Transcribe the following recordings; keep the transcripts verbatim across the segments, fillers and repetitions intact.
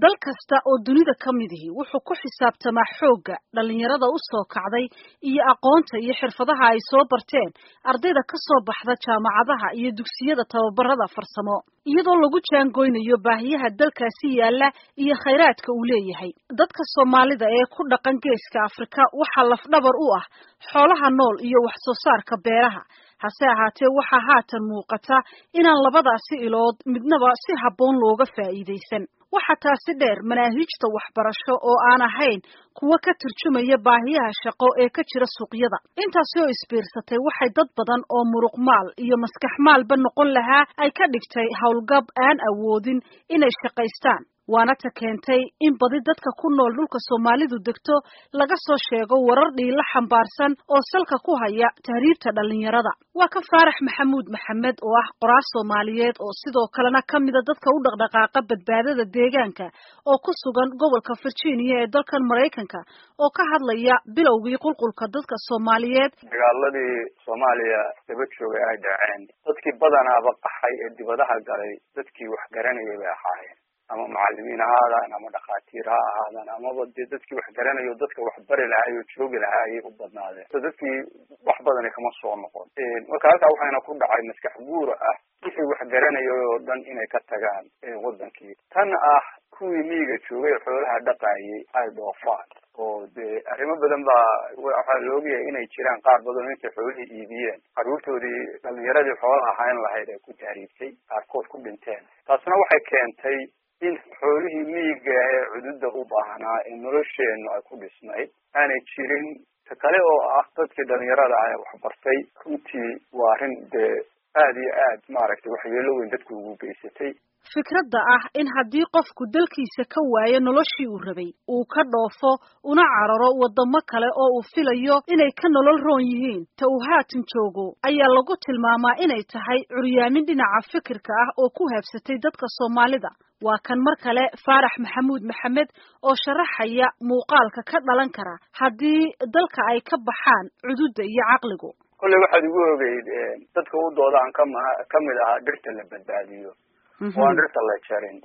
dal kasta oo dunida ka mid ihi wuxuu ku xisaabtamaa xoogga dhalinyarada u soo kacday iyo aqoonta iyo xirfadaha ay soo barteen ardayda ka soo baxda jaamacadaha iyo dugsiyada tababarada farsamo iyadoo lagu jaangoynayo baahiyaha dalkaasi yaala iyo khayraadka uu leeyahay. dadka Soomaalida ee ku dhaqan geeska Afrika waxaa lafdhabar u ah xoolaha nool iyo wax soo saarka beeraha. hase ahaatee waxaa haatan muuqata inaan labadaasi ilood midnaba si habboon looga faa'iideysan. waxaa taasi dheer manaahijta waxbarasho oo aan ahayn kuwa ka turjumaya baahiyaha shaqo ee ka jira suuqyada. intaasi oo isbiirsatay waxay dad badan oo muruq maal iyo maskax maalba noqon lahaa ay ka dhigtay howlgab aan awoodin inay shaqaystaan. waana ta keentay in badi dadka ku nool dhulka Soomaalidu degto laga soo sheego warar dhiila xambaarsan oo salka ku haya tahriibta dhalinyarada. waa ka Faarax Maxamuud Maxamed oo ah qoraal Soomaaliyeed oo sidoo kalena kamid ah dadka u dhaqdhaqaaqa badbaadada deegaanka oo ku sugan gobolka Virginia ee dalkan Mareykanka oo ka hadlaya bilowgii qulqulka dadka Soomaaliyeed. dagaaladii Soomaaliya daba joogay ay dhaceen dadkii badanaaba qaxay ee dibadaha galay dadkii wax garanayay bay ahaayeen, ama macallimiin ha ahaadaan ama dhakhaatiir ha ahaadaan amaba dee dadkii wax garanayo dadka wax bari lahaa iyo joogi lahaa ayay u badnaadeen. so dadkii wax badani kama soo noqon. marka halkaa waxayna ku dhacay maskax guura ah wixii wax garanayo oo dhan inay ka tagaan wadankii. tan ah kuwii miyiga joogay xoolaha dhaqaayay ay dhoofaan oo dee arrimo badan baa waxaa la ogyahay inay jiraan qaar badan intay xoolihii iibiyeen carruurtoodii dhalinyaradii xoolaha ahayn lahayd ay ku tahriibtay, qaarkood ku dhinteen. taasna waxay keentay in xoolihii miyiga ee cududa u baahnaa ee nolosheennu ay ku dhisnayd aanay jirin. ta kale oo ah dadkii dhalinyarada ah ee waxbartay runtii waa arrin dee aada iyo aad maaragtay waxyeelo weyn dadku ugu geysatay. fikradda ah in haddii qofku dalkiisa ka waayo noloshii uu rabay uu ka dhoofo una cararo wadamo kale oo uu filayo inay ka nolol roon yihiin ta uu haatan joogo ayaa lagu tilmaamaa inay tahay curyaamin dhinaca fikirka ah oo ku habsatay dadka Soomaalida. waa kan mar kale Faarax Maxamuud Maxamed oo sharaxaya muuqaalka ka dhalan kara haddii dalka ay ka baxaan cududa iyo caqligu. kolley waxaad ugu ogeyd dadka u doodaan kama kamid ahaa dhirta la badbaadiyo oo aan dhirta la jarin.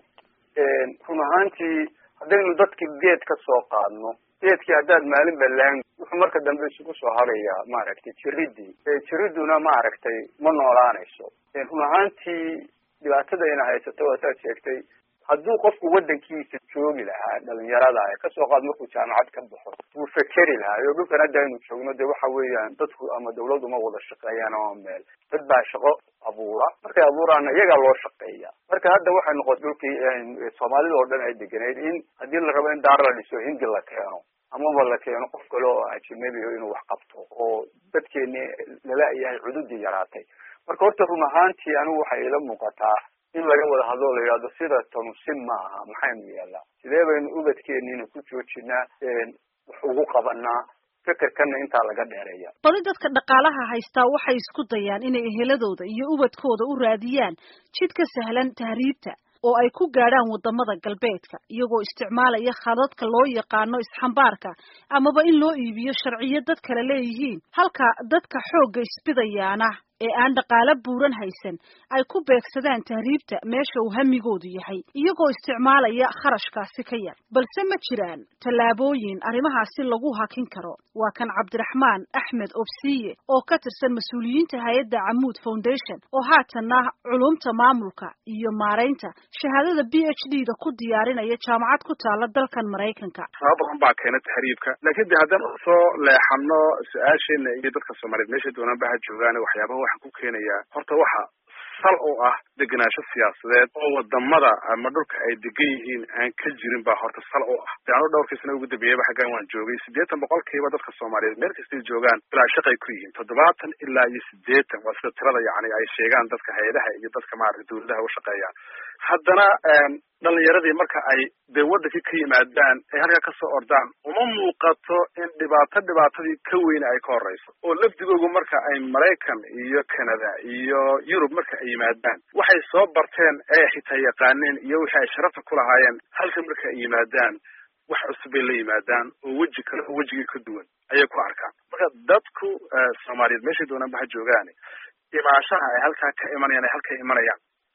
run ahaantii haddaynu dadkii geed ka soo qaadno geedkii haddaad maalin balaan wuxuu marka dambe isugu soo harayaa maaragtay jiridii jiriduna maaragtay ma noolaanayso. run ahaantii dhibaatadayna haysato waa saad sheegtay hadduu qofku wadankiisa joogi lahaa dhalinyarada ee kasoo qaad markuu jaamacad ka baxo wuu fekeri lahaa. iyo dhulkan hadda aynu joogno dee waxa weeyaan dadku ama dawladdu ma wada shaqeeyaan ama meel dad baa shaqo abuura, markay abuuraana iyagaa loo shaqeeya. marka hadda waxay noqotay dhulkii Soomaalida oo dhan ay deganeyd in haddii la rabo in daar la dhiso hindi la keeno amaba la keeno qof kale oo ajnabi ah inuu wax qabto oo dadkeeni lala yahay cududii yaraatay. marka horta run ahaantii anigu waxay ila muuqataa in laga wada hadlo la yiraahdo sida tanu sim ma aha maxaynu yeelaa, sidee baynu ubadkeennina ku joojinaa wax ugu qabanaa fikirkana intaa laga dheereeya. badi dadka dhaqaalaha haystaa waxay isku dayaan inay eheladooda iyo ubadkooda u raadiyaan jid ka sahlan tahriibta oo ay ku gaadhaan wadamada galbeedka iyagoo isticmaalaya khadadka loo yaqaano isxambaarka amaba in loo iibiyo sharciyo dad kale leeyihiin. halka dadka xoogga isbidayaana ee aan dhaqaale buuran haysan ay ku beegsadaan tahriibta meesha uu hamigoodu yahay iyagoo isticmaalaya kharashkaasi ka yar. balse ma jiraan tallaabooyin arrimahaasi lagu hakin karo. waa kan Cabdiraxmaan Axmed Obsiye oo ka tirsan mas'uuliyiinta hay'adda Amuud Foundation oo haatanna culumta maamulka iyo maareynta shahaadada B H D da ku diyaarinaya jaamacad ku taala dalkan Mareykanka. sababtan baa keenay tahriibka. laakiin haddaan soo leexano su'aasheena iyo dadka Soomaaliyeed meesha doonaan baa joogaan waxyaabaha waxaan ku keenayaa horta waxa sal oo ah degenaansho siyaasadeed oo wadamada ama dhulka ay degan yihiin aan ka jirin baa horta sal oo ah. daano dhowrkiisna ugu dambeeyay xaggan waan joogay siddeetan boqolkiiba dadka Soomaaliyeed meel kasta joogaan bilaa shaqo ay ku yihiin toddobaatan ilaa iyo siddeetan waa sida tirada yacni ay sheegaan dadka hay'adaha iyo dadka maaragtay dawladaha u shaqeeya. haddana dhalinyaradii marka ay dee wadankii ka yimaadaan ay halkaa kasoo ordaan uma muuqato in dhibaato dhibaatadii ka weyn ay ka horeyso oo lafdigoogu marka ay Maraykan iyo Canada iyo Yurub marka ay yimaadaan waxay soo barteen ee xitaa yaqaaneen iyo wixii ay sharafta ku lahaayeen halka marka ay yimaadaan wax cusub ay la yimaadaan oo weji kale oo wejigii ka duwan ayay ku arkaan. marka dadku Soomaaliyeed meesha doonaan ba joogaan imaashaha ay halkaa ka imanayaan ay halkaa imanayaan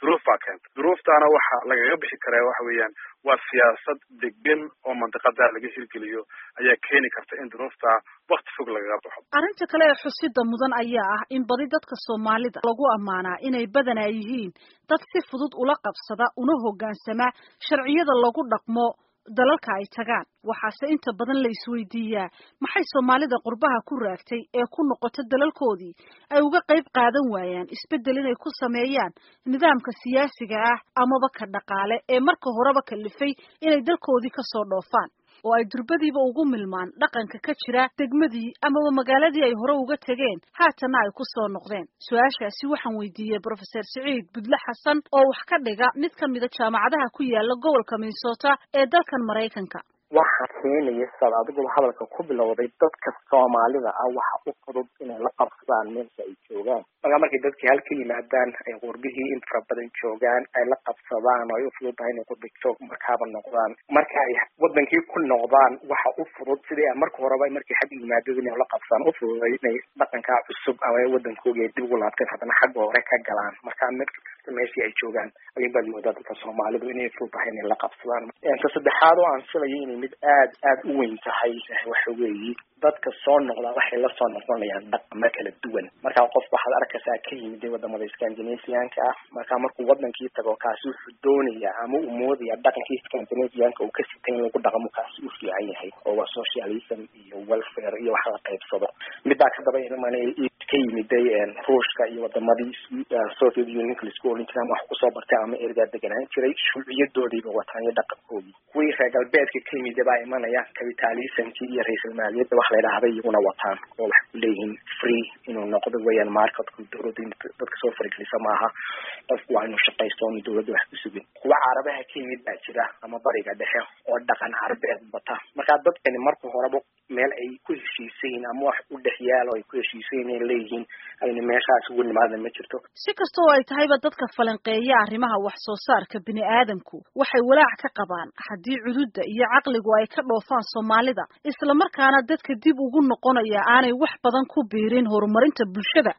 duruuf baa keenta duruuftaana waxa lagaga bixi karaa waxa weeyaan waa siyaasad degan oo mandiqada laga hirgeliyo ayaa keeni karta in duruufta waqti fog lagaga baxo arrinta kale ee xusida mudan ayaa ah in badi dadka Soomaalida lagu amaanaa inay badanaa yihiin dad si fudud ula qabsada una hoggaansama sharciyada lagu dhaqmo dalalka ay tagaan waxaase inta badan la isweydiiyaa maxay Soomaalida qurbaha ku raagtay ee ku noqotay dalalkoodii ay uga qayb qaadan waayaan isbedel inay ku sameeyaan nidaamka siyaasiga ah amaba ka dhaqaale ee marka horeba kalifay inay dalkoodii ka soo dhoofaan oo ay durbadiiba ugu milmaan dhaqanka ka jira degmadii amaba magaaladii ay hore uga tageen haatana ay ku soo noqdeen su'aashaasi waxaan weydiiyey Professor Saciid Budle Xasan oo wax ka dhiga mid ka mid ah jaamacadaha ku yaala gobolka Minnesota ee dalkan Mareykanka waxa keenaya sabab adigu hadalka ku bilowday dadka Soomaalida ah waxa u fudud inay la qabsadaan meesha ay joogaan marka markay dadkii halkii yimaadaan ay qurbihii in fara badan joogaan ay la qabsadaan oo ay u fududahay inay qurbi joog markaaba noqdaan marka ay wadankii ku noqdaan waxa u fudud sidii marka horeba markii xad yimaadeen inay la qabsadaan u fududay inay dhaqanka cusub ama wadankooda dib ugu laabtaan haddana xag hore ka galaan marka meeshii ay joogaan ayay baa moodaa dadka Soomaalidu inay fududahay inay la qabsadaan inta saddexaad oo aan filayo inay mid aad aad u weyn tahay waxa weeye dadka soo noqda waxay la soo noqonayaan dhaqamo kala duwan marka qof waxaad arkaysaa ka yimid wadamada Scandinavian-ka ah marka markuu wadankii tago kaasi wuxuu doonaya ama uu moodaya dhaqankii Scandinavian-ka uu ka sitay lagu dhaqmo kaasi u fiican yahay oo waa socialism iyo welfare iyo wax la qaybsado midda ka daba imanay ka yimid Ruushka iyo wadamadii Soviet Union isku olintaan wax ku soo bartay ama erga deganaan jiray shuuciyadoodii wataan iyo dhaqankoodii kuwii reer galbeedka ka yimid baa imanaya capitalism-kii iyo ra'iisul maaliyadda wax la yiraahdo iyaguna wataan oo wax ku leeyihiin free inuu noqdo weeyaan market-ku dowladda dadka soo fariislisa maaha qofku waa inuu shaqaysto oo dowladda wax ku sugin kuwa carabaha ka yimid baa jira ama bariga dhexe oo dhaqan carabeed bata marka dadkani marka horeba meel ay ku heshiiseen ama wax u dhexyaalo ay ku heshiiseen in leeyihiin ayna meeshaas ugu nimaadaan ma jirto si kastoo ay tahayba dadka falanqeeya arrimaha wax soo saarka bini'aadamku waxay walaac ka qabaan haddii cududda iyo caqligu ay ka dhoofaan Soomaalida isla markaana dadka dib ugu noqonaya aanay wax badan ku biirin horumarinta bulshada